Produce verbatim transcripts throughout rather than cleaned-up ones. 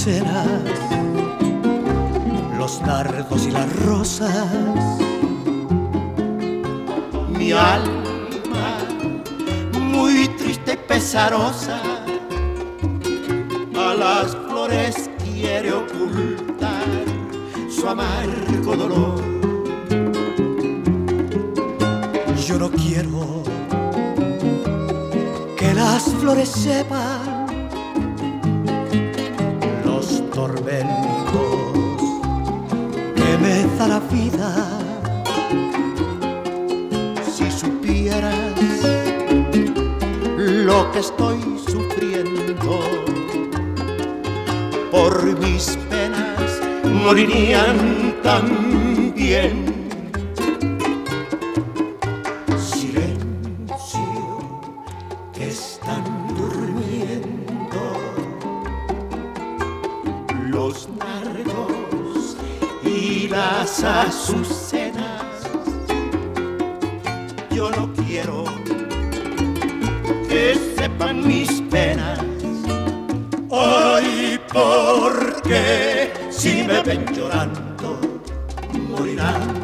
azucenas, los nardos y las rosas. Mi alma, muy triste y pesarosa, a las flores quiere ocultar su amargo dolor. Yo no quiero que las flores sepan los tormentos que me da la vida. Si supieras lo que estoy sufriendo, por mis penas morirían también. Silencio, que están durmiendo los nardos y las azucenas. Yo no quiero que sepan mis penas hoy, porque si me ven llorando morirán.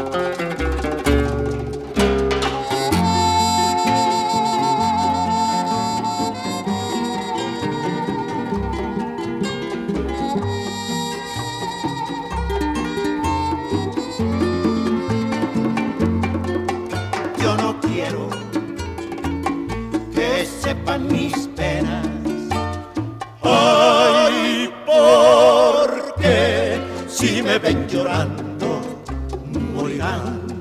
Yo no quiero que sepan mis penas hoy, porque si me ven llorando morirán.